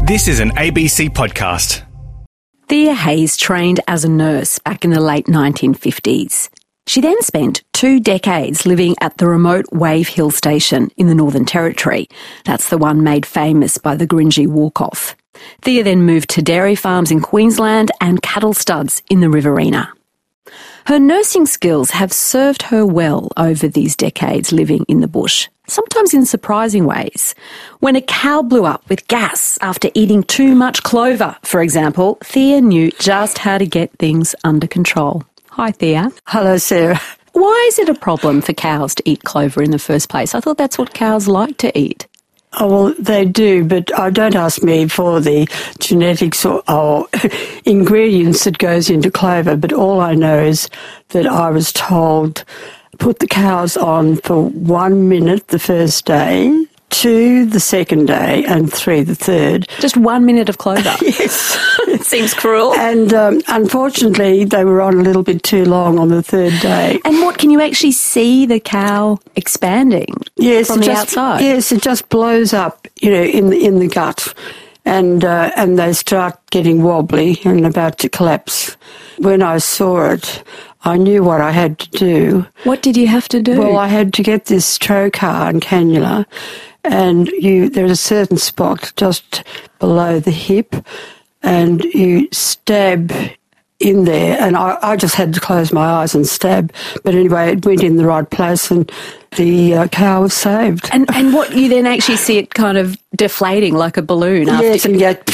This is an ABC podcast. Thea Hayes trained as a nurse back in the late 1950s. She then spent 2 decades living at the remote Wave Hill station in the Northern Territory. That's the one made famous by the Gringy walk-off. Thea then moved to dairy farms in Queensland and cattle studs in the Riverina. Her nursing skills have served her well over these decades living in the bush, sometimes in surprising ways. When a cow blew up with gas after eating too much clover, for example, Thea knew just how to get things under control. Hi, Thea. Hello, Sarah. Why is it a problem for cows to eat clover in the first place? I thought that's what cows like to eat. Oh, well, they do, but don't ask me for the genetics or ingredients that goes into clover, but all I know is that I was told put the cows on for 1 minute the first day, 2 the second day, and 3 the third. Just 1 minute of clover? Yes. It seems cruel. And unfortunately, they were on a little bit too long on the third day. And what, can you actually see the cow expanding from the outside? Yes, it just blows up, in the gut. And they start getting wobbly and about to collapse. When I saw it, I knew what I had to do. What did you have to do? Well, I had to get this trocar and cannula, and there's a certain spot just below the hip, and you stab in there, and I just had to close my eyes and stab. But anyway, it went in the right place, and the cow was saved. And what, you then actually see it kind of deflating like a balloon after? Yes, and you go,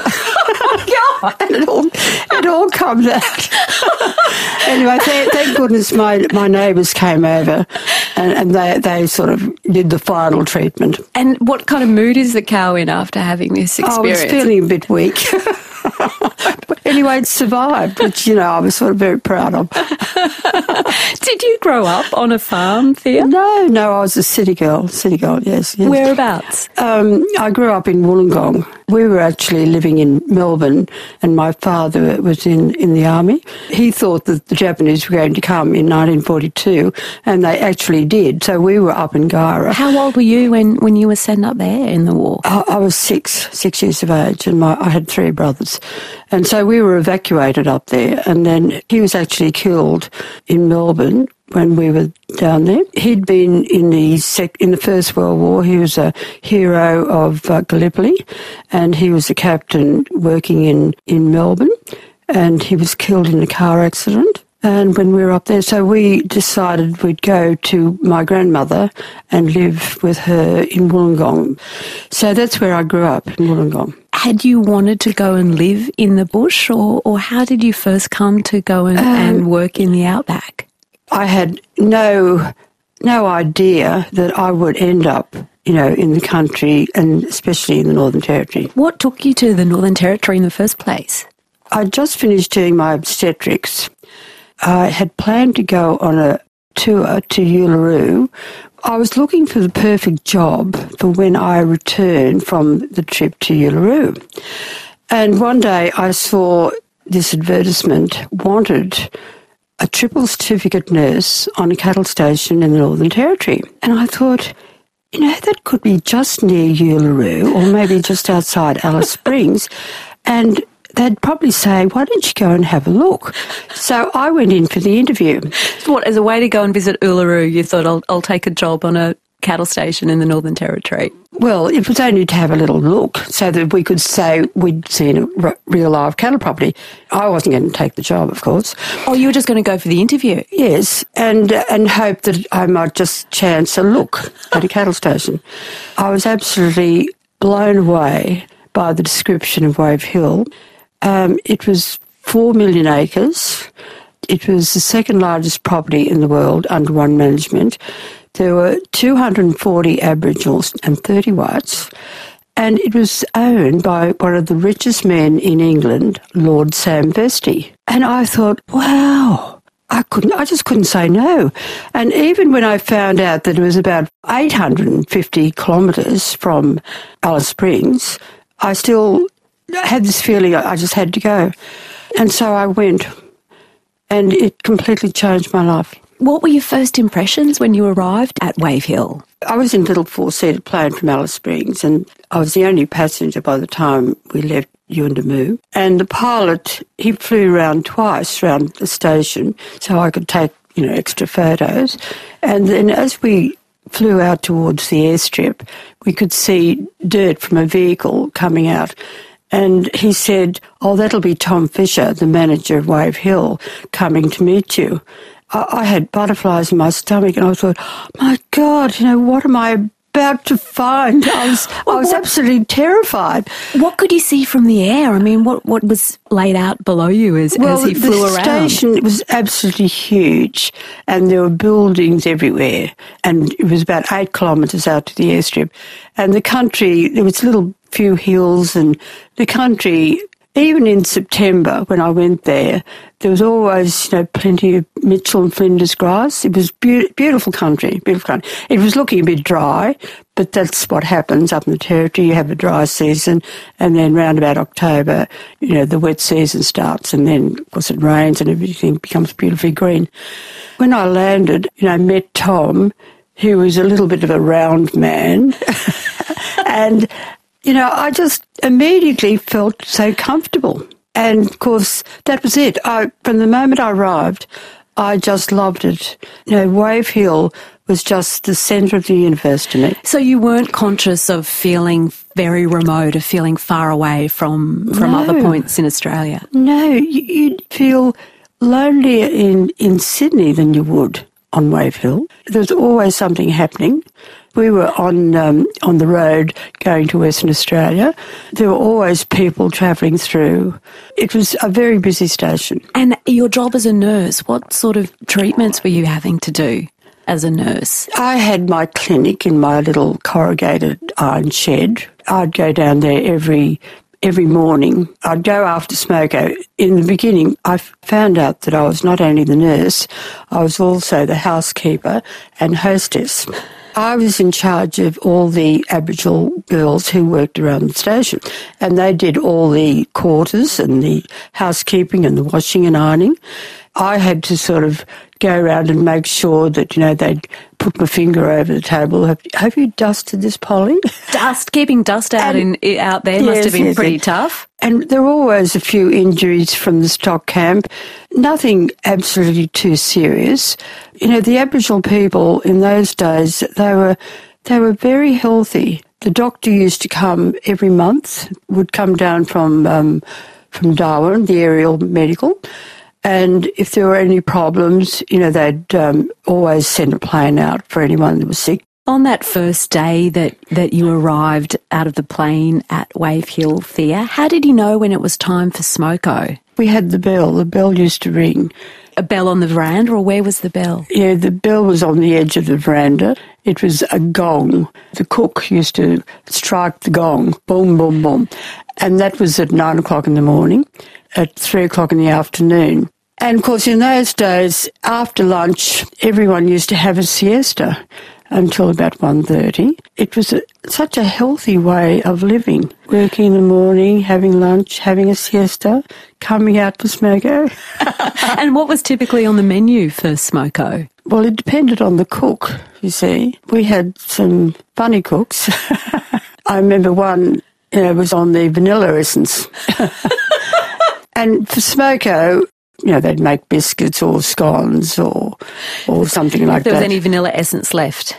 oh my God, and it all comes out. Anyway, thank goodness my neighbours came over and they sort of did the final treatment. And what kind of mood is the cow in after having this experience? I was feeling a bit weak. But anyway, it survived, which, I was sort of very proud of. Did you grow up on a farm, Thea? No, I was a city girl, yes. Whereabouts? I grew up in Wollongong. We were actually living in Melbourne, and my father was in the army. He thought that the Japanese were going to come in 1942, and they actually did. So we were up in Guyra. How old were you when you were sent up there in the war? I was six years of age, and I had 3 brothers. And so we were evacuated up there, and then he was actually killed in Melbourne when we were down there. He'd been in the First World War. He was a hero of Gallipoli, and he was a captain working in Melbourne, and he was killed in a car accident. And when we were up there, so we decided we'd go to my grandmother and live with her in Wollongong. So that's where I grew up, in Wollongong. Had you wanted to go and live in the bush, or how did you first come to go and work in the outback? I had no idea that I would end up, in the country, and especially in the Northern Territory. What took you to the Northern Territory in the first place? I'd just finished doing my obstetrics. I had planned to go on a tour to Uluru. I was looking for the perfect job for when I returned from the trip to Uluru. And one day I saw this advertisement, wanted a triple certificate nurse on a cattle station in the Northern Territory. And I thought, that could be just near Uluru or maybe just outside Alice Springs. And they'd probably say, why don't you go and have a look? So I went in for the interview. So what, as a way to go and visit Uluru, you thought, I'll take a job on a cattle station in the Northern Territory? Well, it was only to have a little look so that we could say we'd seen a real live cattle property. I wasn't going to take the job, of course. Oh, you were just going to go for the interview? Yes, and hope that I might just chance a look at a cattle station. I was absolutely blown away by the description of Wave Hill. It was 4 million acres. It was the second largest property in the world under one management. There were 240 Aboriginals and 30 whites, and it was owned by one of the richest men in England, Lord Sam Vestey. And I thought, wow, I just couldn't say no. And even when I found out that it was about 850 kilometres from Alice Springs, I still had this feeling I just had to go. And so I went, and it completely changed my life. What were your first impressions when you arrived at Wave Hill? I was in a little four-seater plane from Alice Springs, and I was the only passenger by the time we left Yuendamu. And the pilot, he flew around twice around the station so I could take, extra photos. And then as we flew out towards the airstrip, we could see dirt from a vehicle coming out. And he said, "Oh, that'll be Tom Fisher, the manager of Wave Hill, coming to meet you." I had butterflies in my stomach, and I thought, my God, what am I about to find? I was absolutely terrified. What could you see from the air? I mean, what was laid out below you as he flew around? The station was absolutely huge, and there were buildings everywhere, and it was about 8 kilometres out to the airstrip. And the country, there was little few hills, and the country, even in September when I went there was always, plenty of Mitchell and Flinders grass. It was beautiful country, beautiful country. It was looking a bit dry, but that's what happens up in the Territory. You have a dry season, and then round about October, the wet season starts, and then, of course, it rains and everything becomes beautifully green. When I landed, I met Tom, who was a little bit of a round man, and I just immediately felt so comfortable. And, of course, that was it. From the moment I arrived, I just loved it. Wave Hill was just the centre of the universe to me. So you weren't conscious of feeling very remote, of feeling far away from other points in Australia? No, you'd feel lonelier in Sydney than you would on Wave Hill. There was always something happening. We were on the road going to Western Australia. There were always people travelling through. It was a very busy station. And your job as a nurse, what sort of treatments were you having to do as a nurse? I had my clinic in my little corrugated iron shed. I'd go down there every morning. I'd go after smoko. In the beginning, I found out that I was not only the nurse, I was also the housekeeper and hostess. I was in charge of all the Aboriginal girls who worked around the station, and they did all the quarters and the housekeeping and the washing and ironing. I had to sort of go around and make sure that, they'd put my finger over the table. Have you dusted this, Polly? Keeping dust out there must have been pretty tough. And there were always a few injuries from the stock camp, nothing absolutely too serious. The Aboriginal people in those days, they were very healthy. The doctor used to come every month, would come down from Darwin, the aerial medical. And if there were any problems, they'd always send a plane out for anyone that was sick. On that first day that you arrived out of the plane at Wave Hill, Thea, how did you know when it was time for smoko? We had the bell. The bell used to ring. A bell on the veranda, or where was the bell? Yeah, the bell was on the edge of the veranda. It was a gong. The cook used to strike the gong, boom, boom, boom. And that was at 9 o'clock in the morning, at 3 o'clock in the afternoon. And, of course, in those days, after lunch, everyone used to have a siesta until about 1:30. It was such a healthy way of living, working in the morning, having lunch, having a siesta, coming out for smoko. And what was typically on the menu for smoko? Well, it depended on the cook, you see. We had some funny cooks. I remember one was on the vanilla essence. And for smoko, they'd make biscuits or scones or something like that. If there was any vanilla essence left.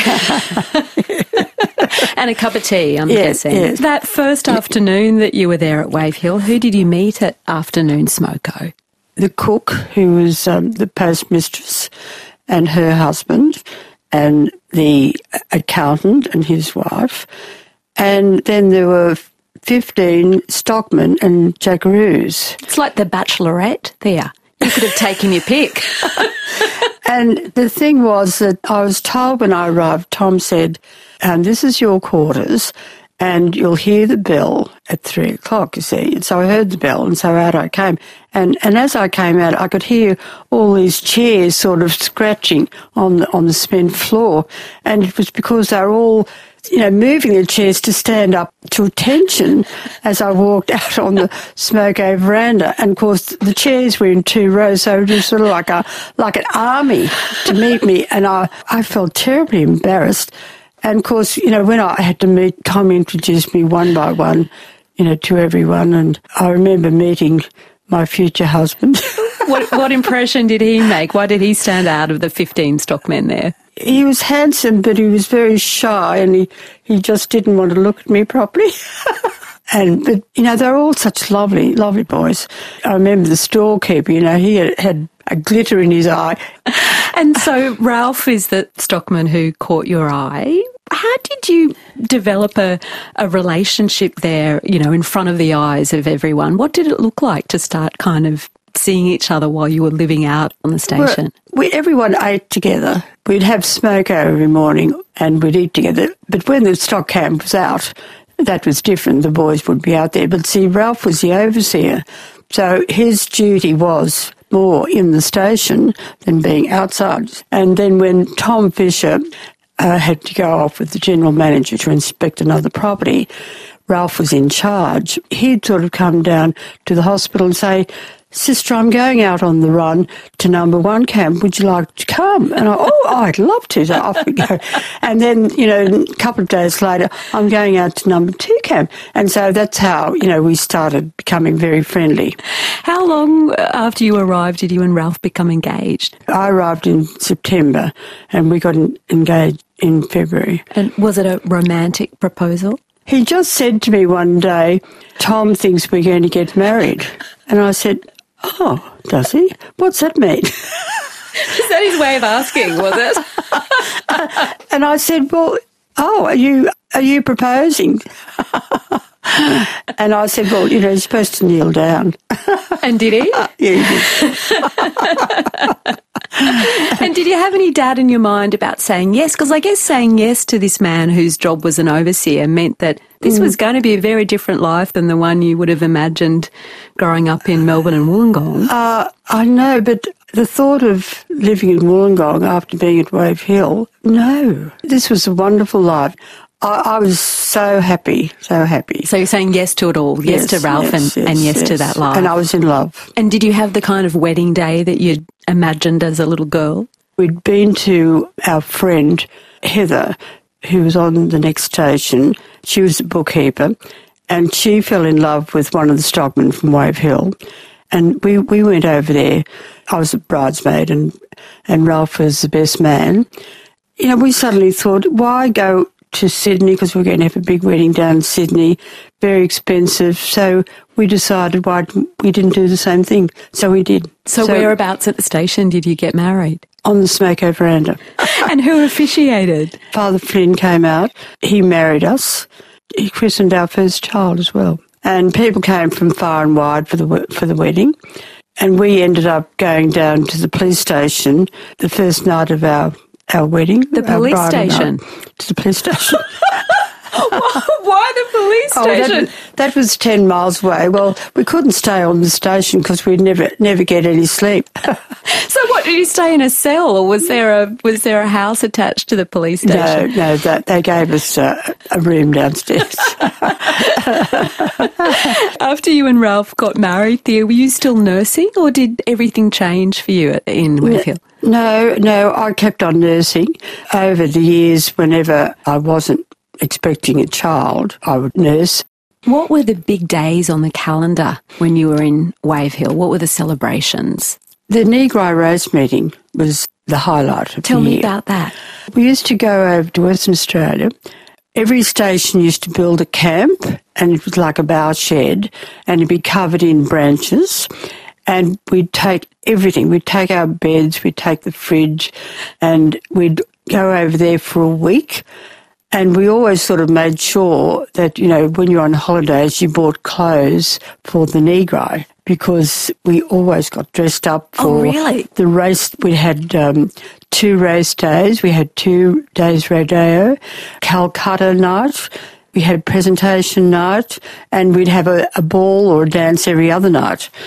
And a cup of tea, I'm guessing. Yes. That first afternoon that you were there at Wave Hill, who did you meet at afternoon smoko? The cook, who was the postmistress, and her husband, and the accountant and his wife. And then there were 15 stockmen and jackaroos. It's like the Bachelorette there. You could have taken your pick. And the thing was that I was told when I arrived, Tom said, this is your quarters, and you'll hear the bell at 3 o'clock, you see. And so I heard the bell, and so out I came. And as I came out, I could hear all these chairs sort of scratching on the cement floor. And it was because they were all moving the chairs to stand up to attention as I walked out on the smoke-over veranda. And, of course, the chairs were in 2 rows, so it was sort of like an army to meet me. And I felt terribly embarrassed. And, of course, when I had to meet, Tom introduced me one by one, to everyone. And I remember meeting my future husband. What impression did he make? Why did he stand out of the 15 stockmen there? He was handsome, but he was very shy, and he just didn't want to look at me properly. But they're all such lovely, lovely boys. I remember the storekeeper, he had a glitter in his eye. And so Ralph is the stockman who caught your eye. How did you develop a relationship there, in front of the eyes of everyone? What did it look like to start kind of seeing each other while you were living out on the station? Everyone ate together. We'd have smoke every morning and we'd eat together. But when the stock camp was out, that was different. The boys would be out there. But see, Ralph was the overseer. So his duty was more in the station than being outside. And then when Tom Fisher had to go off with the general manager to inspect another property, Ralph was in charge. He'd sort of come down to the hospital and say, "Sister, I'm going out on the run to number 1 camp. Would you like to come?" And I'd love to. So off we go. And then, a couple of days later, I'm going out to number 2 camp. And so that's how, we started becoming very friendly. How long after you arrived did you and Ralph become engaged? I arrived in September and we got engaged in February. And was it a romantic proposal? He just said to me one day, "Tom thinks we're going to get married." And I said, "Oh, does he? What's that mean?" Is that his way of asking, was it? And I said, "Well, are you proposing?" And I said, "Well, you're supposed to kneel down." And did he? Yeah, he did. And did you have any doubt in your mind about saying yes? Because I guess saying yes to this man whose job was an overseer meant that this was going to be a very different life than the one you would have imagined growing up in Melbourne and Wollongong. I know, but the thought of living in Wollongong after being at Wave Hill, no. This was a wonderful life. I was so happy, so happy. So you're saying yes to it all, yes to Ralph and yes to that life. And I was in love. And did you have the kind of wedding day that you'd imagined as a little girl? We'd been to our friend Heather, who was on the next station. She was a bookkeeper, and she fell in love with one of the stockmen from Wave Hill. And we went over there. I was a bridesmaid, and Ralph was the best man. We suddenly thought, why go to Sydney, because we're going to have a big wedding down in Sydney, very expensive. So we decided why we didn't do the same thing. So we did. So whereabouts at the station did you get married? On the smoke-over veranda. And who officiated? Father Flynn came out. He married us. He christened our first child as well. And people came from far and wide for the wedding. And we ended up going down to the police station the first night of our wedding. The police station? To the police station. Why the police station? That was 10 miles away. Well, we couldn't stay on the station because we'd never get any sleep. So what, did you stay in a cell, or was there a house attached to the police station? No, they gave us a room downstairs. After you and Ralph got married, Thea, were you still nursing, or did everything change for you in Wave Hill? No, I kept on nursing. Over the years, whenever I wasn't expecting a child, I would nurse. What were the big days on the calendar when you were in Wave Hill? What were the celebrations? The Negri Rose meeting was the highlight of the year. Tell me about that. We used to go over to Western Australia. Every station used to build a camp, and it was like a bough shed, and it'd be covered in branches. And we'd take everything. We'd take our beds, we'd take the fridge, and we'd go over there for a week. And we always sort of made sure that, when you're on holidays, you bought clothes for the Negri, because we always got dressed up for the race. We had 2 race days. We had 2 days rodeo, Calcutta night. We had presentation night, and we'd have a ball or a dance every other night.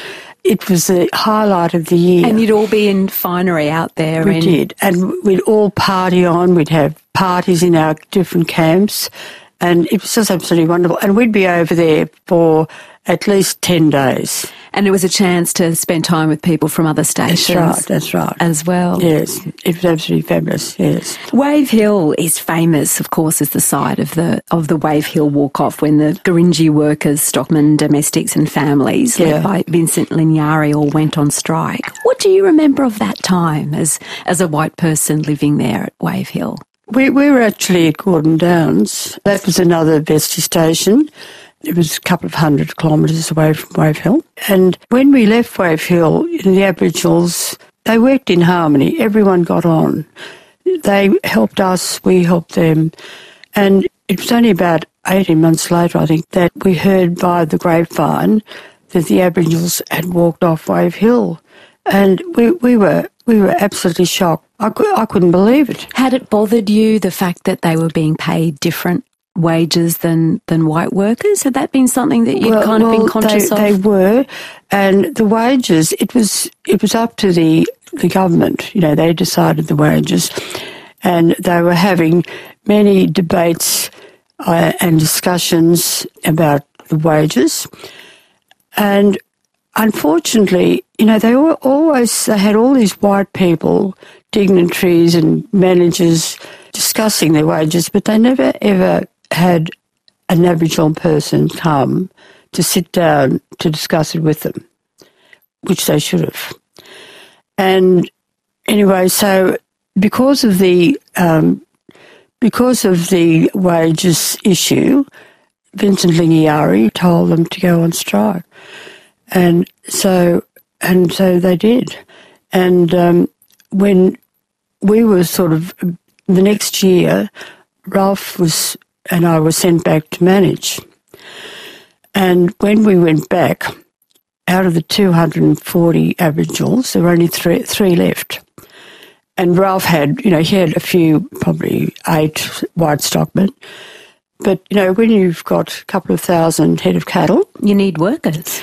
it was the highlight of the year. And you'd all be in finery out there. We did. And we'd all party on. We'd have parties in our different camps. And it was just absolutely wonderful. And we'd be over there for at least 10 days. And it was a chance to spend time with people from other stations. That's right. As well. Yes, it was absolutely fabulous, yes. Wave Hill is famous, of course, as the site of the Wave Hill walk-off when the Gurindji workers, stockmen, domestics and families led by Vincent Lingiari all went on strike. What do you remember of that time as a white person living there at Wave Hill? We were actually at Gordon Downs. That was another Vesty station. It was a couple of 100 kilometres away from Wave Hill. And when we left Wave Hill, the Aboriginals, they worked in harmony. Everyone got on. They helped us, we helped them. And it was only about 18 months later, I think, that we heard by the grapevine that the Aboriginals had walked off Wave Hill. And we were absolutely shocked. I couldn't believe it. Had it bothered you, the fact that they were being paid different wages than white workers? Had that been something that you'd been conscious of? They were, and the wages, it was up to the government. You know, they decided the wages, and they were having many debates and discussions about the wages. And unfortunately, you know, they had all these white people, dignitaries and managers discussing their wages, but they never ever had an Aboriginal person come to sit down to discuss it with them, which they should have. And anyway, so because of the wages issue, Vincent Lingiari told them to go on strike, and so they did. And when we were sort of the next year, Ralph and I were sent back to manage. And when we went back, out of the 240 Aboriginals, there were only three left. And Ralph had, he had a few, probably 8 white stockmen. But, when you've got a couple of thousand head of cattle... You need workers.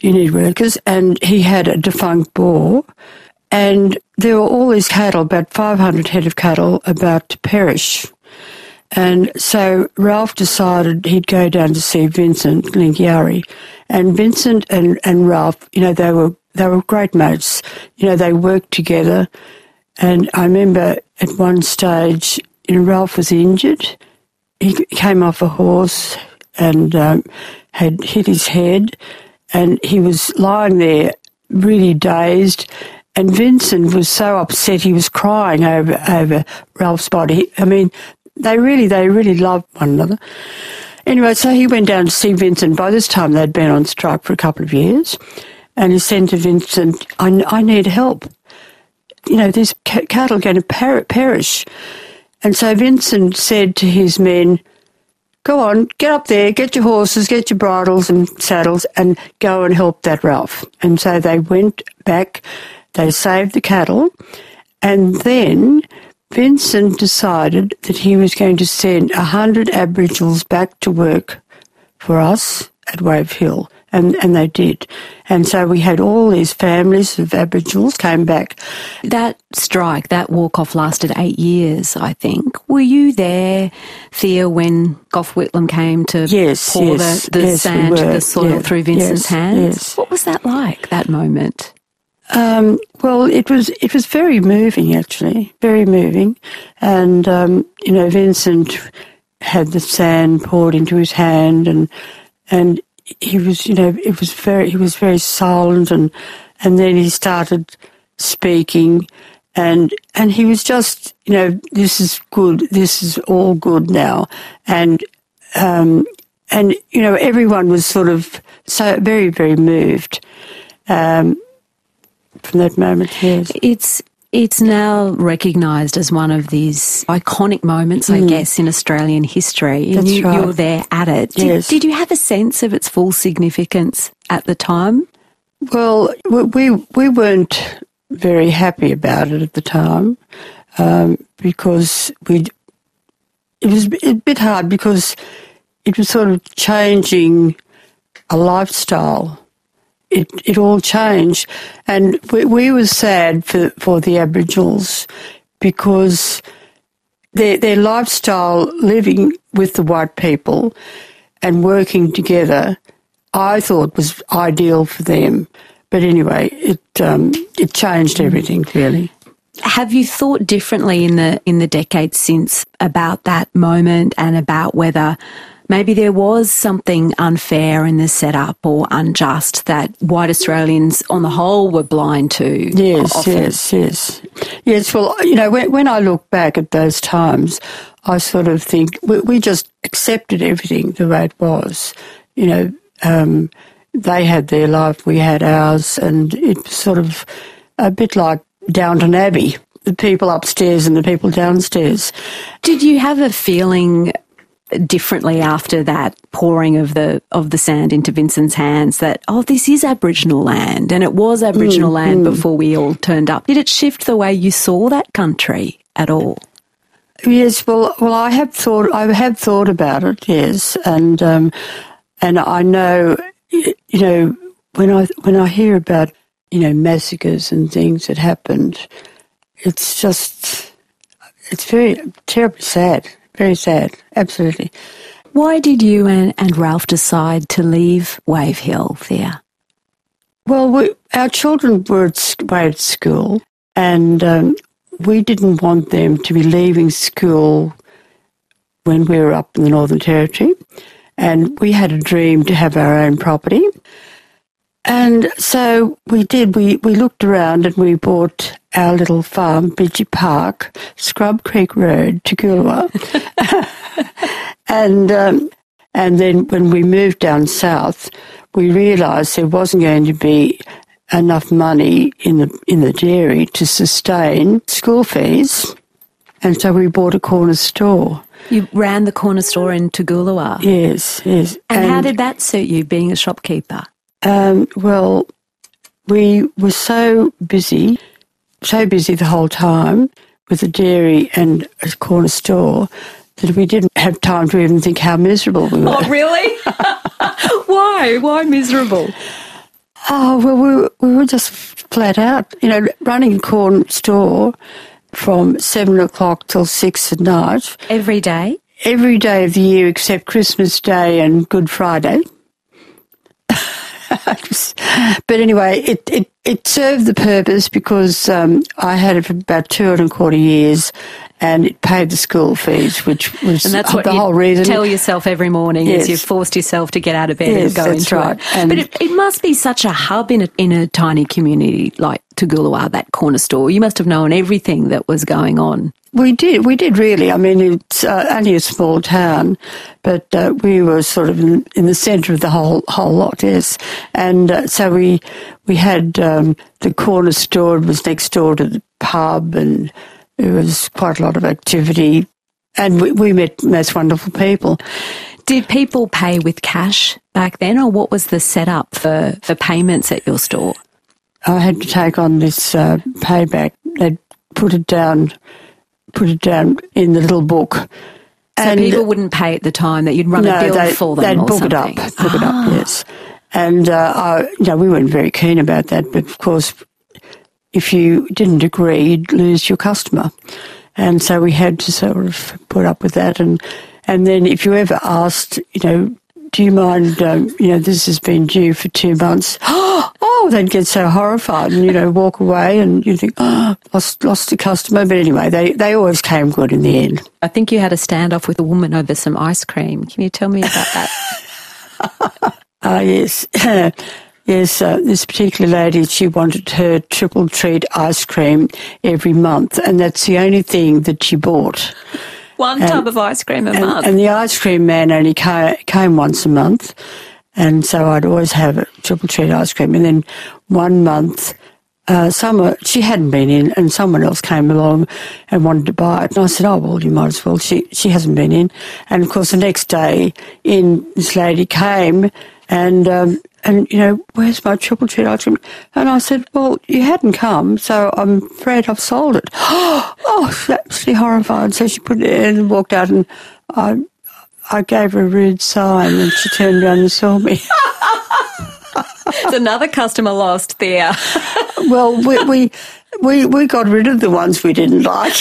And he had a defunct boar. And there were all these cattle, about 500 head of cattle, about to perish. And so Ralph decided he'd go down to see Vincent Lingiari. And Vincent and Ralph, they were great mates. They worked together. And I remember at one stage, Ralph was injured. He came off a horse and had hit his head, and he was lying there really dazed. And Vincent was so upset, he was crying over Ralph's body. I mean, they really loved one another. Anyway, so he went down to see Vincent. By this time, they'd been on strike for a couple of years. And he said to Vincent, I need help. These cattle are going to perish. And so Vincent said to his men, go on, get up there, get your horses, get your bridles and saddles, and go and help that Ralph. And so they went back, they saved the cattle, and then Vincent decided that he was going to send 100 Aboriginals back to work for us at Wave Hill, and they did. And so we had all these families of Aboriginals came back. That strike, that walk-off lasted 8 years, I think. Were you there, Thea, when Gough Whitlam came to pour the sand, the soil through Vincent's hands? Yes. What was that like, that moment? Well, it was very moving, actually, very moving. And, Vincent had the sand poured into his hand and he was, he was very silent and then he started speaking and he was just, this is good, this is all good now. And everyone was sort of so very, very moved, from that moment, yes. It's now recognised as one of these iconic moments, I guess, in Australian history. That's right. You're there at it. Yes. Did you have a sense of its full significance at the time? Well, we weren't very happy about it at the time because it was a bit hard because it was sort of changing a lifestyle it all changed. And we were sad for the Aboriginals because their lifestyle living with the white people and working together, I thought was ideal for them. But anyway, it changed everything, really. Have you thought differently in the decades since about that moment and about whether maybe there was something unfair in the setup or unjust that white Australians on the whole were blind to? Yes, often? Yes, well, when I look back at those times, I sort of think we just accepted everything the way it was. They had their life, we had ours, and it was sort of a bit like Downton Abbey, the people upstairs and the people downstairs. Did you have a feeling differently after that pouring of the sand into Vincent's hands that, this is Aboriginal land, and it was Aboriginal land before we all turned up? Did it shift the way you saw that country at all? Yes, well, I have thought about it, yes, and I know, when I hear about massacres and things that happened, it's very terribly sad, very sad, absolutely. Why did you and Ralph decide to leave Wave Hill, Thea? Well, our children were away at school, and we didn't want them to be leaving school when we were up in the Northern Territory, and we had a dream to have our own property. And so we did. We looked around and we bought our little farm, Bidgie Park, Scrub Creek Road, Toogoolawah. And then when we moved down south, we realised there wasn't going to be enough money in the dairy to sustain school fees, and so we bought a corner store. You ran the corner store in Toogoolawah? Yes. And how did that suit you, being a shopkeeper? Well, we were so busy the whole time with the dairy and a corner store that we didn't have time to even think how miserable we were. Oh, really? Why? Why miserable? Oh, well, we were just flat out. Running a corner store from 7 o'clock till 6 at night. Every day? Every day of the year except Christmas Day and Good Friday. But anyway, it served the purpose because I had it for about 2.25 years, and it paid the school fees, which was and that's what the whole reason. Tell yourself every morning as you've forced yourself to get out of bed and go into right. it. But it must be such a hub in a tiny community like Toogoolawah, that corner store. You must have known everything that was going on. We did really. I mean, it's only a small town, but we were sort of in the centre of the whole lot, yes. And so we had the corner store. It was next door to the pub, and there was quite a lot of activity. And we met most wonderful people. Did people pay with cash back then, or what was the setup for payments at your store? I had to take on this payback. They'd put it down in the little book. So and people wouldn't pay at the time, that you'd run a bill for them or something? They'd book it up, yes. And we weren't very keen about that, but of course, if you didn't agree, you'd lose your customer. And so we had to sort of put up with that. And then if you ever asked, do you mind, this has been due for 2 months. Oh, they'd get so horrified and, walk away, and you think, lost a customer. But anyway, they always came good in the end. I think you had a standoff with a woman over some ice cream. Can you tell me about that? Yes. Yes, this particular lady, she wanted her triple treat ice cream every month, and that's the only thing that she bought. One tub of ice cream a month. And the ice cream man only came once a month, and so I'd always have a triple treat ice cream. And then one month, she hadn't been in, and someone else came along and wanted to buy it. And I said, oh, well, you might as well. She hasn't been in. And, of course, the next day this lady came and where's my triple treat ice cream? And I said, well, you hadn't come, so I'm afraid I've sold it. Oh, she's absolutely horrified. So she put it in and walked out, and I gave her a rude sign, and she turned around and saw me. It's another customer lost there. Well, we got rid of the ones we didn't like.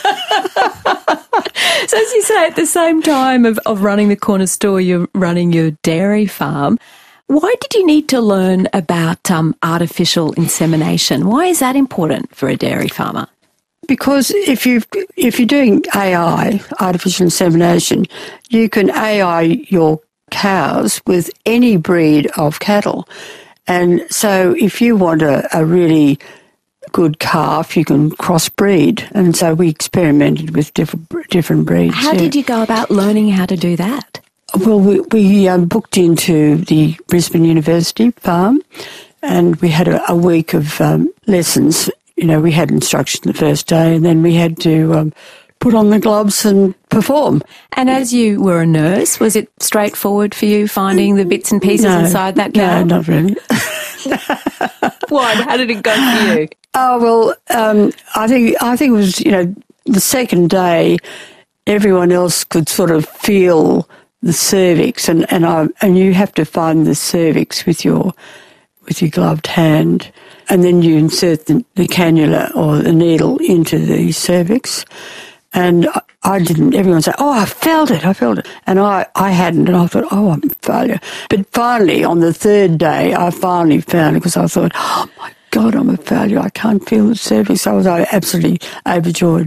So as you say, at the same time of running the corner store, you're running your dairy farm. Why did you need to learn about artificial insemination? Why is that important for a dairy farmer? Because if you're doing AI, artificial insemination, you can AI your cows with any breed of cattle. And so if you want a really good calf, you can crossbreed. And so we experimented with different breeds. How did you go about learning how to do that? Well, we booked into the Brisbane University farm, and we had a week of lessons. You know, we had instruction the first day, and then we had to put on the gloves and perform. And as you were a nurse, was it straightforward for you finding the bits and pieces inside that cow? No, not really. Why? How did it go for you? Oh, well, I think it was, the second day, everyone else could sort of feel the cervix, and you have to find the cervix with your gloved hand, and then you insert the cannula or the needle into the cervix. And I didn't. Everyone said, "Oh, I felt it," and I hadn't, and I thought, "Oh, I'm a failure." But finally, on the third day, I finally found it, because I thought, "Oh my God, I'm a failure. I can't feel the cervix." I was absolutely overjoyed.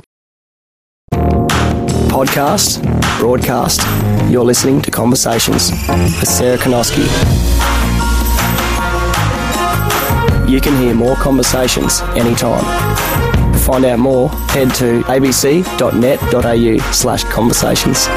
Podcast, broadcast. You're listening to Conversations with Sarah Konoski. You can hear more conversations anytime. To find out more, head to abc.net.au/conversations.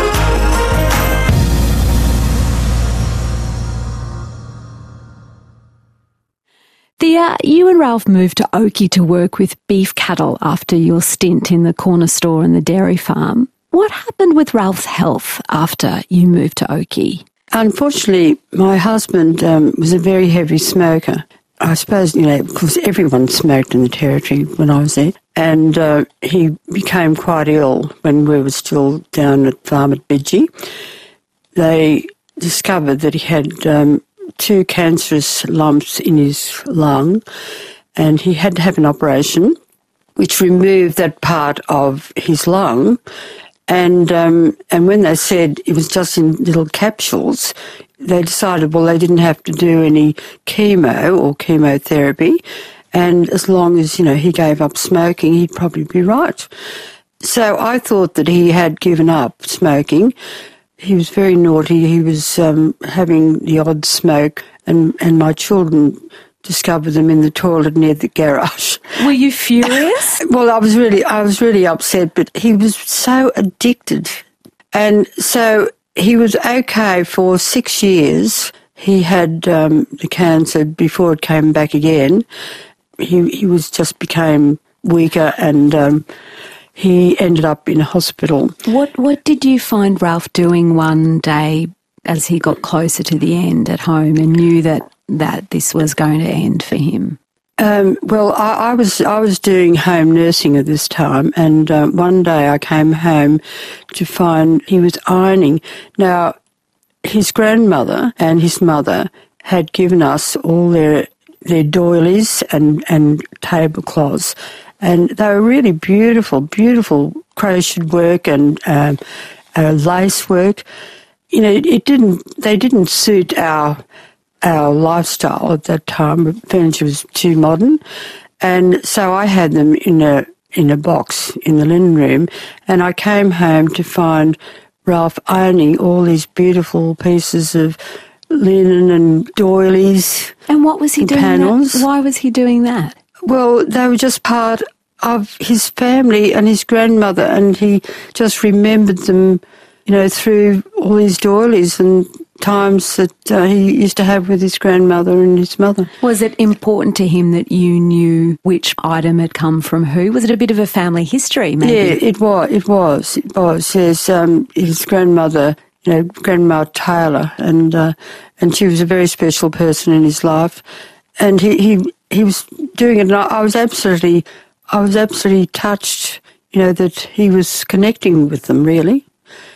Thea, you and Ralph moved to Oakey to work with beef cattle after your stint in the corner store and the dairy farm. What happened with Ralph's health after you moved to Oakey? Unfortunately, my husband was a very heavy smoker. I suppose, because everyone smoked in the Territory when I was there. And he became quite ill when we were still down at farm at Bidgie. They discovered that he had 2 cancerous lumps in his lung, and he had to have an operation which removed that part of his lung. And when they said it was just in little capsules, they decided, well, they didn't have to do any chemo or chemotherapy, and as long as, he gave up smoking, he'd probably be right. So I thought that he had given up smoking. He was very naughty. He was having the odd smoke, and my children discovered them in the toilet near the garage. Were you furious? Well, I was really upset, but he was so addicted. And so he was okay for 6 years. He had the cancer before it came back again. He just became weaker, and he ended up in hospital. What did you find Ralph doing one day as he got closer to the end at home and knew that this was going to end for him? Well, I was doing home nursing at this time, and one day I came home to find he was ironing. Now, his grandmother and his mother had given us all their doilies and tablecloths, and they were really beautiful crocheted work and lace work. They didn't suit our lifestyle at that time. The furniture was too modern, and so I had them in a box in the linen room, and I came home to find Ralph ironing all these beautiful pieces of linen and doilies. And what was he doing? Panels. Why was he doing that? Well, they were just part of his family and his grandmother, and he just remembered them, through all these doilies and times that he used to have with his grandmother and his mother. Was it important to him that you knew which item had come from who? Was it a bit of a family history, maybe? Yeah, it was. Yes, his grandmother, Grandma Taylor, and she was a very special person in his life, and he was doing it, and I was absolutely touched, that he was connecting with them, really.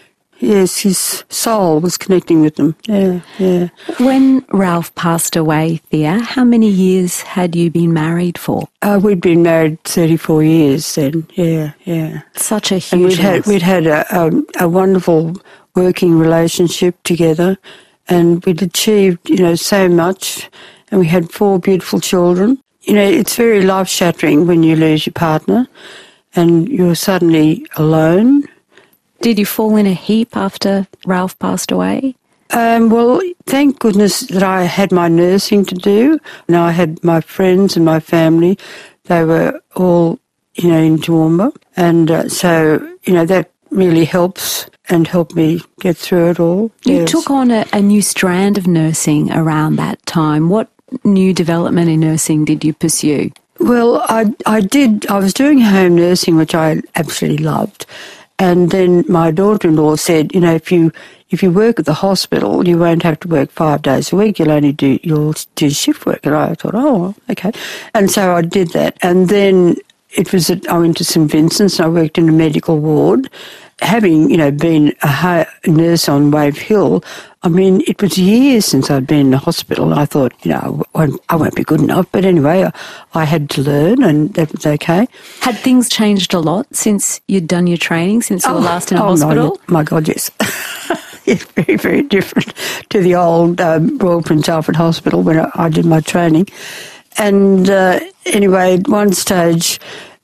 Yes, his soul was connecting with them. Yeah. When Ralph passed away, Thea, how many years had you been married for? We'd been married 34 years then. Yeah. Such a huge And we'd had a wonderful working relationship together, and we'd achieved, so much, and we had 4 beautiful children. It's very life-shattering when you lose your partner and you're suddenly alone. Did you fall in a heap after Ralph passed away? Well, thank goodness that I had my nursing to do. And I had my friends and my family. They were all, in Toowoomba. And so, that really helps and helped me get through it all. You took on a new strand of nursing around that time. What new development in nursing did you pursue? Well, I did. I was doing home nursing, which I absolutely loved. And then my daughter-in-law said, if you work at the hospital, you won't have to work 5 days a week. You'll do shift work. And I thought, oh, okay. And so I did that. And then I went to St Vincent's and I worked in a medical ward. Having, been a nurse on Wave Hill, it was years since I'd been in the hospital. And I thought, I won't be good enough. But anyway, I had to learn, and that was okay. Had things changed a lot since you'd done your training, since you were last in a hospital? My God, yes. It's very, very different to the old Royal Prince Alfred Hospital when I did my training. And anyway, at one stage,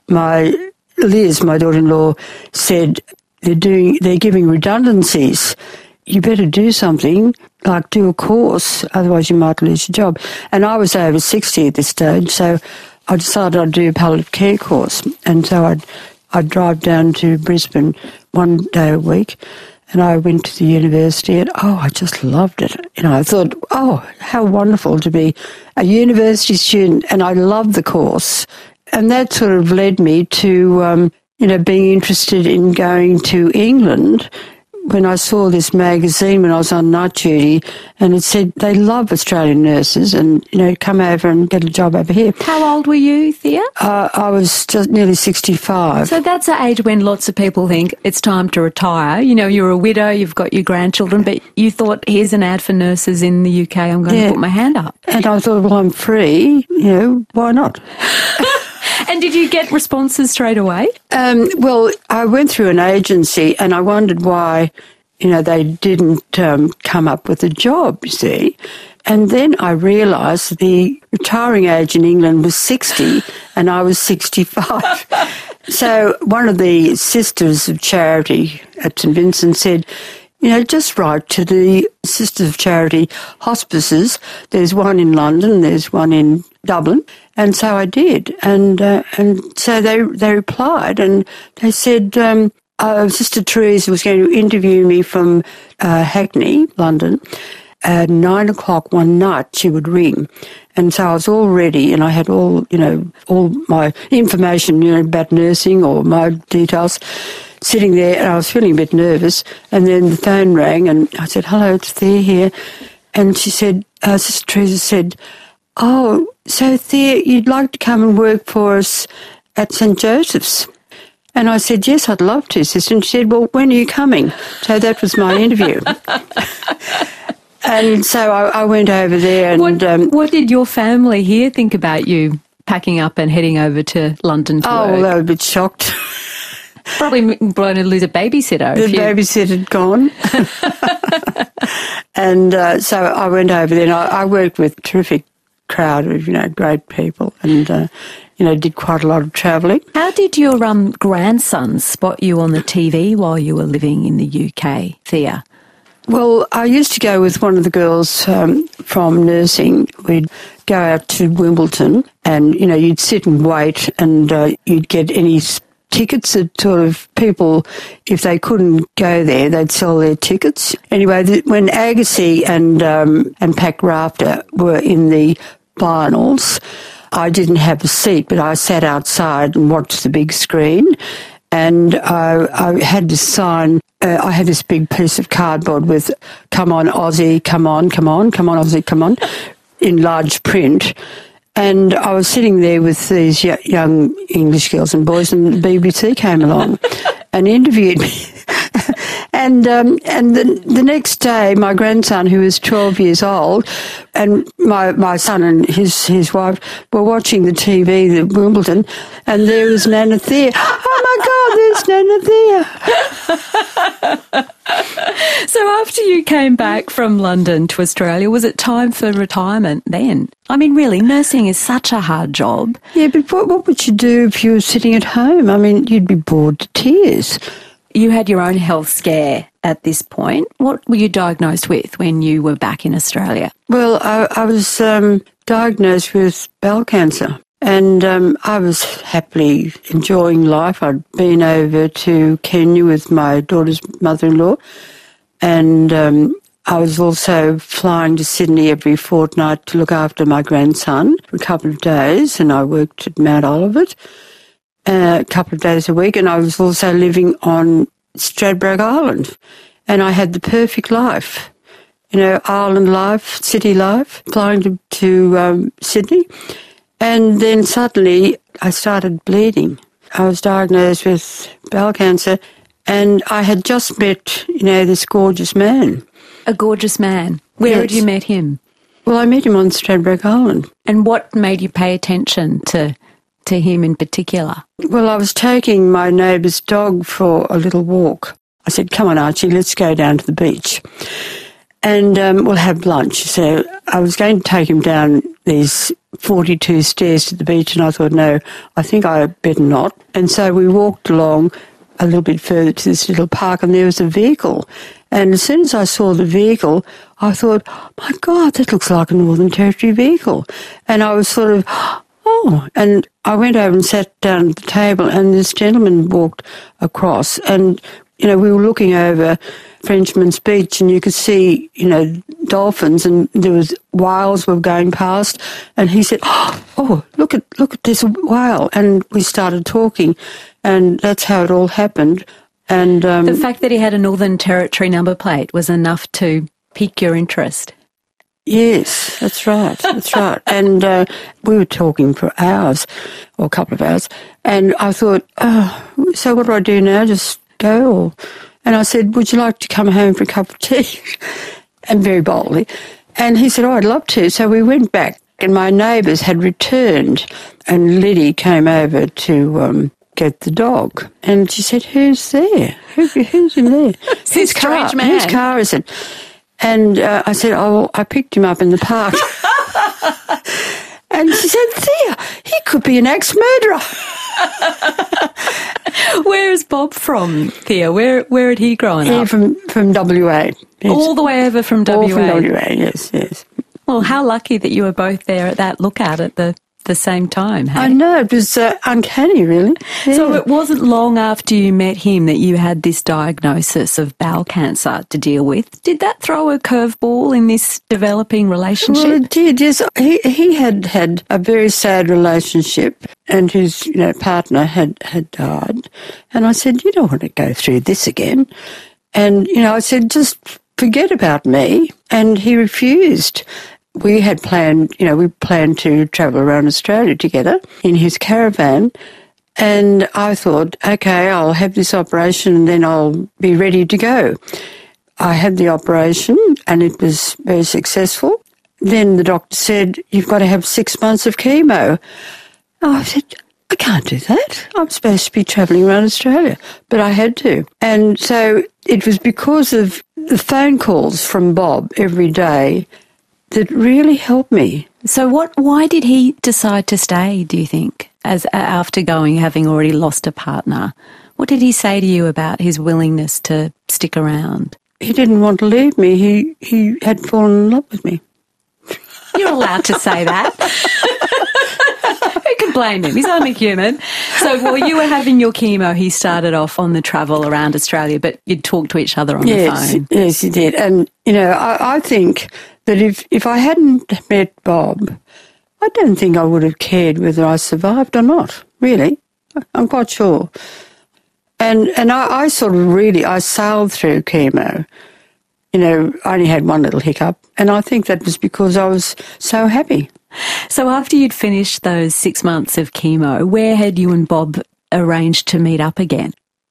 Liz, my daughter-in-law, said, they're giving redundancies. You better do something, like do a course, otherwise you might lose your job. And I was over 60 at this stage, so I decided I'd do a palliative care course. And so I'd drive down to Brisbane one day a week, and I went to the university, and I just loved it. I thought, how wonderful to be a university student, and I loved the course. And that sort of led me to being interested in going to England when I saw this magazine when I was on night duty, and it said they love Australian nurses and, come over and get a job over here. How old were you, Thea? I was just nearly 65. So that's the age when lots of people think it's time to retire. You're a widow, you've got your grandchildren, but you thought, here's an ad for nurses in the UK, I'm going to put my hand up. And I thought, well, I'm free, why not? And did you get responses straight away? Well, I went through an agency and I wondered why, they didn't come up with a job, you see. And then I realised the retiring age in England was 60 and I was 65. So one of the Sisters of Charity at St Vincent said, just write to the Sisters of Charity hospices. There's one in London, there's one in Dublin. And so I did. And so they replied and they said, Sister Therese was going to interview me from Hackney, London. At 9 o'clock one night she would ring. And so I was all ready and I had all my information, about nursing or my details sitting there, and I was feeling a bit nervous. And then the phone rang and I said, hello, it's Thea here. And she said, Sister Teresa said, oh, so Thea, you'd like to come and work for us at St Joseph's? And I said, yes, I'd love to, Sister. And she said, well, when are you coming? So that was my interview. And so I went over there. And what did your family here think about you packing up and heading over to London to work? Oh, they were a bit shocked. Probably going to lose a babysitter. The babysitter had gone. And so I went over there and I worked with a terrific crowd of, great people and, did quite a lot of travelling. How did your grandson spot you on the TV while you were living in the UK, Thea? Well, I used to go with one of the girls from nursing. We'd go out to Wimbledon and, you'd sit and wait and you'd get any tickets that sort of people, if they couldn't go there, they'd sell their tickets. Anyway, when Agassi and Pac Rafter were in the finals, I didn't have a seat, but I sat outside and watched the big screen. And I had to sign, I had this big piece of cardboard with, come on, Aussie, come on, Aussie, come on, in large print. And I was sitting there with these young English girls and boys, and the BBC came along and interviewed me. And the next day, my grandson, who was 12 years old, and my son and his wife were watching the TV, the Wimbledon, and there was Nana Thea. Oh, my God, there's Nana Thea. So after you came back from London to Australia, was it time for retirement then? I mean, really, nursing is such a hard job. Yeah, but what would you do if you were sitting at home? I mean, you'd be bored to tears. You had your own health scare at this point. What were you diagnosed with when you were back in Australia? Well, I was diagnosed with bowel cancer, and I was happily enjoying life. I'd been over to Kenya with my daughter's mother-in-law, and I was also flying to Sydney every fortnight to look after my grandson for a couple of days, and I worked at Mount Olivet a couple of days a week, and I was also living on Stradbroke Island, and I had the perfect life. You know, island life, city life, flying to Sydney. And then suddenly I started bleeding. I was diagnosed with bowel cancer, and I had just met, this gorgeous man. A gorgeous man. Where had you met him? Well, I met him on Stradbroke Island. And what made you pay attention to him in particular? Well, I was taking my neighbour's dog for a little walk. I said, come on, Archie, let's go down to the beach and we'll have lunch. So I was going to take him down these 42 stairs to the beach, and I thought, no, I think I better not. And so we walked along a little bit further to this little park, and there was a vehicle. And as soon as I saw the vehicle, I thought, my God, that looks like a Northern Territory vehicle. And I was sort of, and I went over and sat down at the table, and this gentleman walked across, and, we were looking over Frenchman's Beach, and you could see, dolphins, and there was whales were going past, and he said, oh, look at this whale, and we started talking, and that's how it all happened. And the fact that he had a Northern Territory number plate was enough to pique your interest. Yes, that's right. That's right. And we were talking for hours, or a couple of hours, and I thought, so what do I do now? Just go? And I said, would you like to come home for a cup of tea? And very boldly. And he said, I'd love to. So we went back, and my neighbours had returned, and Liddy came over to get the dog. And she said, who's there? Who's in there? Whose car is it? And I said, I picked him up in the park. And she said, Thea, he could be an axe-murderer. Where is Bob from, Thea? Where had he grown up? From WA. Yes. All the way over from WA? All from WA, yes. Well, how lucky that you were both there at that lookout at the same time, hey? I know, it was uncanny, really. Yeah. So it wasn't long after you met him that you had this diagnosis of bowel cancer to deal with. Did that throw a curveball in this developing relationship? Well, it did, yes. He had a very sad relationship, and his partner had died. And I said, you don't want to go through this again. And, I said, just forget about me. And he refused. We had planned, we planned to travel around Australia together in his caravan. And I thought, okay, I'll have this operation and then I'll be ready to go. I had the operation and it was very successful. Then the doctor said, you've got to have 6 months of chemo. I said, I can't do that. I'm supposed to be travelling around Australia. But I had to. And so it was because of the phone calls from Bob every day that really helped me. So why did he decide to stay, do you think, after having already lost a partner? What did he say to you about his willingness to stick around? He didn't want to leave me. He had fallen in love with me. You're allowed to say that. Who can blame him? He's only human. So while you were having your chemo, he started off on the travel around Australia, but you'd talk to each other on the phone. Yes, he did. And, I think that if I hadn't met Bob, I don't think I would have cared whether I survived or not, really. I'm quite sure. And I sort of I sailed through chemo. I only had one little hiccup, and I think that was because I was so happy. So after you'd finished those 6 months of chemo, where had you and Bob arranged to meet up again?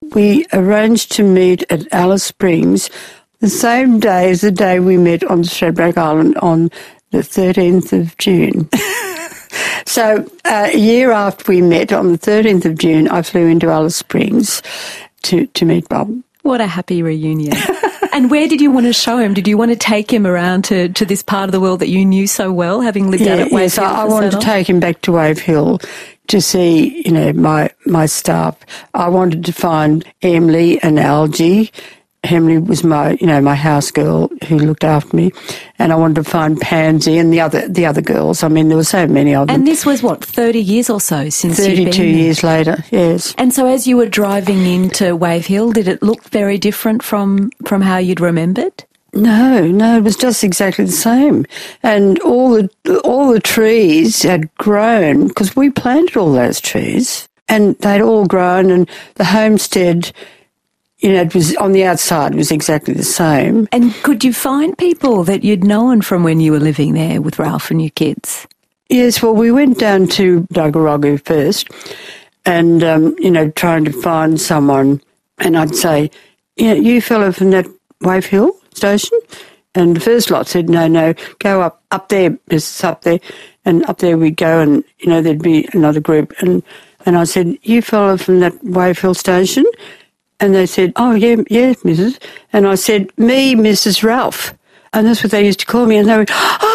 we arranged to meet at Alice Springs the same day as the day we met on Stradbroke Island on the 13th of June. So a year after we met, on the 13th of June, I flew into Alice Springs to meet Bob. What a happy reunion. And where did you want to show him? Did you want to take him around to this part of the world that you knew so well, having lived out at Wave Hill? I wanted to take him back to Wave Hill to see, my staff. I wanted to find Emily and Algie. Emily was my house girl who looked after me, and I wanted to find Pansy and the other girls. I mean, there were so many of them. And this was 30 years or so since you'd been 32 years later, yes. And so as you were driving into Wave Hill, did it look very different from how you'd remembered? No, it was just exactly the same. And all the trees had grown, because we planted all those trees, and they'd all grown, and the homestead, it was on the outside, it was exactly the same. And could you find people that you'd known from when you were living there with Ralph and your kids? Yes, well, we went down to Dagaragu first and, trying to find someone. And I'd say, you fellow from that Wave Hill station? And the first lot said, no, go up there, it's up there. And up there we'd go and, there'd be another group. And I said, you fellow from that Wave Hill station? And they said, oh, yeah, Mrs. And I said, me, Mrs. Ralph. And that's what they used to call me. And they went,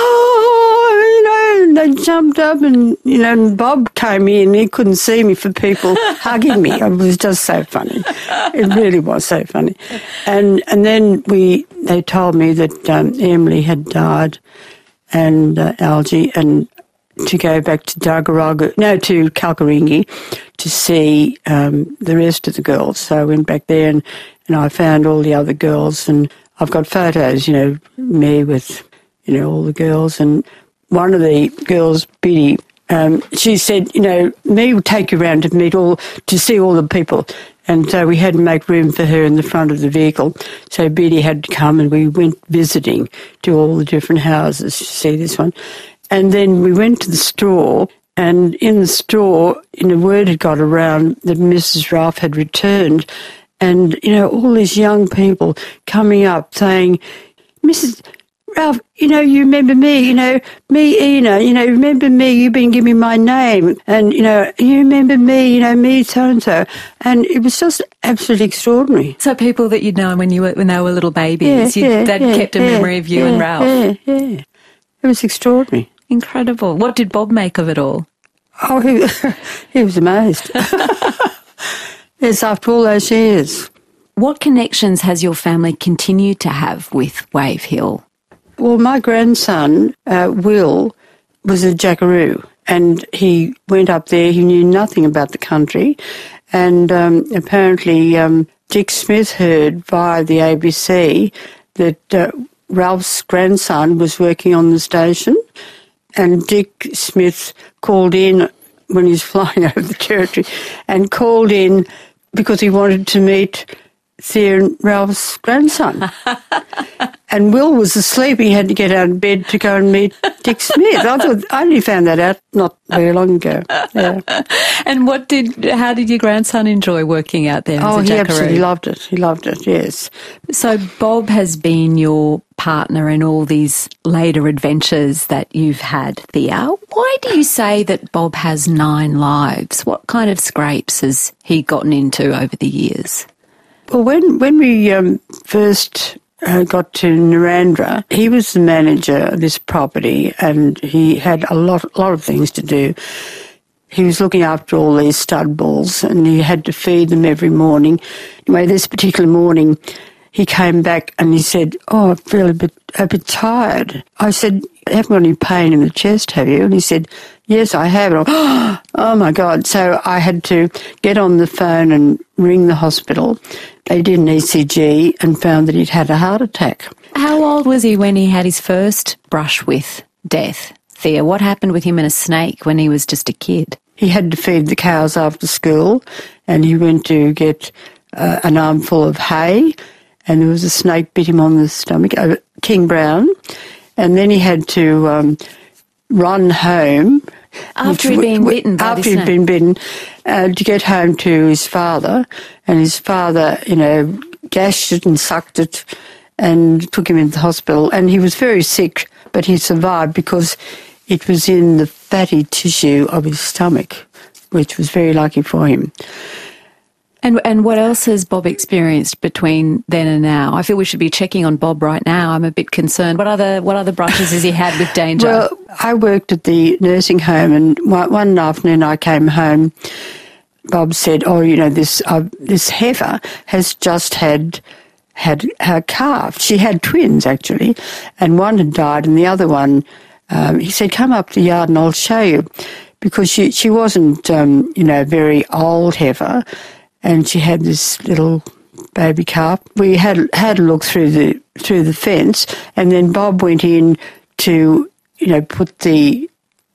and they jumped up and, and Bob came in. He couldn't see me for people hugging me. It was just so funny. It really was so funny. And then they told me that Emily had died and Algie, and to go back to to Kalkaringi to see the rest of the girls. So I went back there and I found all the other girls, and I've got photos, me with, all the girls. And one of the girls, Biddy, she said, me will take you around to see all the people. And so we had to make room for her in the front of the vehicle. So Biddy had to come, and we went visiting to all the different houses to see this one. And then we went to the store, and in the store, word had got around that Mrs. Ralph had returned, and, all these young people coming up saying, Mrs. Ralph, you remember me, me, Ina, remember me, you've been giving me my name, and, you remember me, me, so-and-so. And it was just absolutely extraordinary. So people that you'd known when they were little babies, they'd kept a memory of you and Ralph. Yeah. It was extraordinary. Incredible. What did Bob make of it all? Oh, he was amazed. Yes, after all those years. What connections has your family continued to have with Wave Hill? Well, my grandson, Will, was a jackaroo, and he went up there. He knew nothing about the country, and apparently Dick Smith heard via the ABC that Ralph's grandson was working on the station. And Dick Smith called in when he was flying over the territory, and called in because he wanted to meet Thea and Ralph's grandson. And Will was asleep. He had to get out of bed to go and meet Dick Smith. I only found that out not very long ago. Yeah. And how did your grandson enjoy working out there as a jackaroo? He absolutely loved it. He loved it, yes. So Bob has been your partner in all these later adventures that you've had, Thea. Why do you say that Bob has 9 lives? What kind of scrapes has he gotten into over the years? Well, when we first got to Narandra, he was the manager of this property, and he had a lot of things to do. He was looking after all these stud bulls, and he had to feed them every morning. Anyway, this particular morning, he came back and he said, I feel a bit tired. I said, you haven't got any pain in the chest, have you? And he said, yes, I have. And oh, my God. So I had to get on the phone and ring the hospital. They did an ECG and found that he'd had a heart attack. How old was he when he had his first brush with death, Thea? What happened with him and a snake when he was just a kid? He had to feed the cows after school, and he went to get an armful of hay, and there was a snake bit him on the stomach, King Brown, and then he had to run home After he'd been bitten by after this he'd been bitten, to get home to his father, and his father, gashed it and sucked it and took him into the hospital. And he was very sick, but he survived because it was in the fatty tissue of his stomach, which was very lucky for him. And what else has Bob experienced between then and now? I feel we should be checking on Bob right now. I'm a bit concerned. What other brushes has he had with danger? Well, I worked at the nursing home, and one afternoon I came home. Bob said, this heifer has just had her calf. She had twins, actually, and one had died, and the other one, he said, come up the yard and I'll show you, because she wasn't, very old heifer, and she had this little baby calf. We had a look through the fence, and then Bob went in to, put the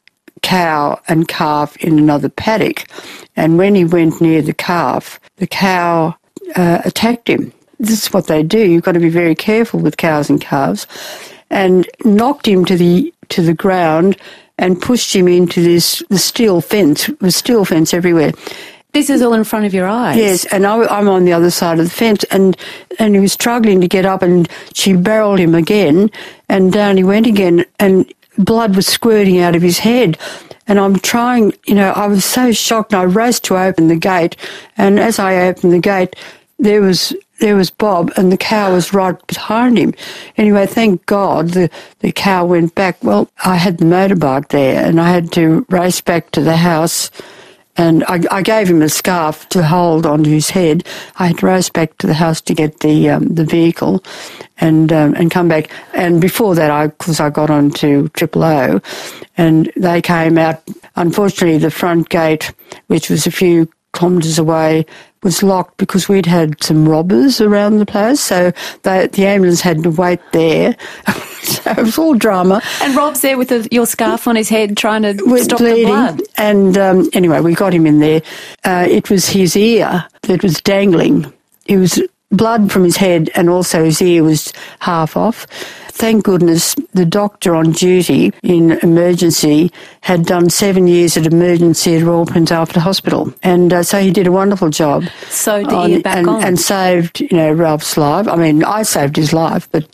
cow and calf in another paddock. And when he went near the calf, the cow attacked him. This is what they do. You've got to be very careful with cows and calves, and knocked him to the ground and pushed him into the steel fence. There was steel fence everywhere. This is all in front of your eyes? Yes, and I'm on the other side of the fence, and he was struggling to get up, and she barreled him again, and down he went again, and blood was squirting out of his head. And I'm trying, I was so shocked, and I raced to open the gate, and as I opened the gate, there was Bob, and the cow was right behind him. Anyway, thank God the cow went back. Well, I had the motorbike there, and I had to race back to the house. And I gave him a scarf to hold onto his head. I had to race back to the house to get the vehicle and come back. And before that, I got on to 000, and they came out. Unfortunately, the front gate, which was a few kilometres away, was locked because we'd had some robbers around the place, so the ambulance had to wait there. So it was all drama. And Rob's there with your scarf on his head trying to stop bleeding. The blood. And anyway, we got him in there. It was his ear that was dangling. It was blood from his head, and also his ear was half off. Thank goodness the doctor on duty in emergency had done 7 years at emergency at Royal Prince Alfred Hospital. And so he did a wonderful job. So the ear back on. And saved, Ralph's life. I mean, I saved his life, but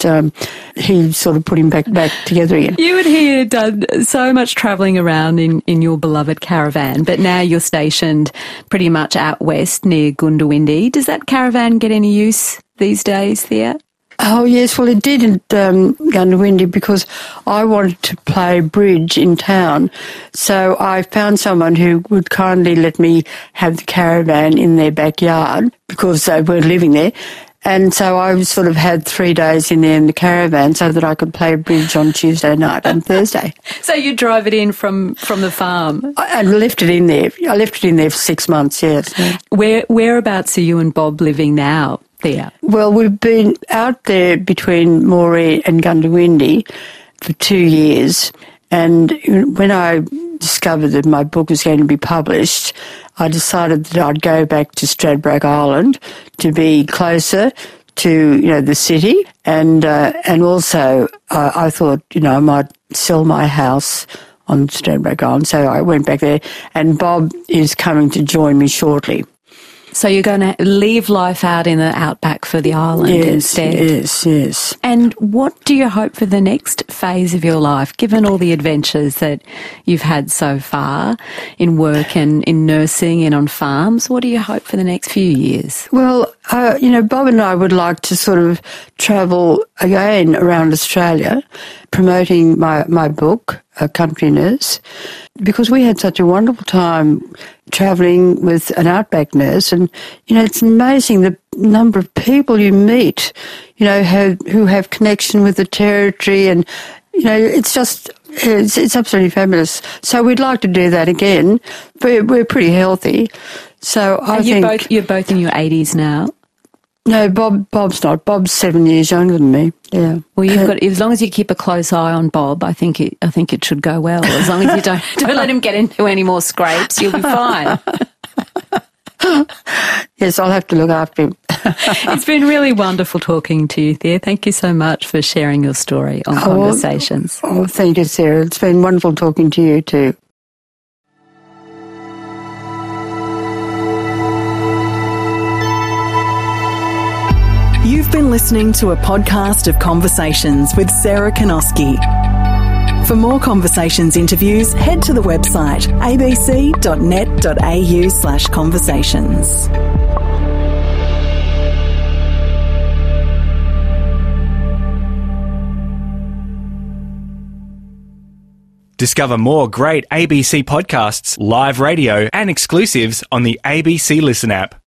he sort of put him back together again. You and he had done so much travelling around in your beloved caravan, but now you're stationed pretty much out west near Goondiwindi. Does that caravan get any use these days, Thea? Oh, yes. Well, it did at Goondiwindi because I wanted to play bridge in town. So I found someone who would kindly let me have the caravan in their backyard because they weren't living there. And so I sort of had 3 days in there in the caravan so that I could play bridge on Tuesday night and Thursday. So you drove it in from the farm? I left it in there. I left it in there for 6 months, yes. Whereabouts are you and Bob living now, Thea? Well, we've been out there between Moree and Goondiwindi for 2 years. And when I discovered that my book was going to be published, I decided that I'd go back to Stradbroke Island to be closer to, the city. And also I thought, I might sell my house on Stradbroke Island. So I went back there, and Bob is coming to join me shortly. So you're going to leave life out in the outback for the island instead? Yes. And what do you hope for the next phase of your life, given all the adventures that you've had so far in work and in nursing and on farms? What do you hope for the next few years? Well, Bob and I would like to sort of travel again around Australia, promoting my book, A Country Nurse, because we had such a wonderful time travelling with an outback nurse. And, it's amazing the number of people you meet, who have connection with the territory. And, it's absolutely fabulous. So we'd like to do that again. We're pretty healthy. So you're both in your 80s now? No, Bob's not. Bob's 7 years younger than me. Yeah. Well, as long as you keep a close eye on Bob, I think it should go well. As long as you don't let him get into any more scrapes, you'll be fine. Yes, I'll have to look after him. It's been really wonderful talking to you, Thea. Thank you so much for sharing your story on Conversations. Oh, thank you, Sarah. It's been wonderful talking to you too. been listening to a podcast of Conversations with Sarah Kanoski. For more Conversations interviews, head to the website abc.net.au/conversations. Discover more great ABC podcasts, live radio and exclusives on the ABC Listen app.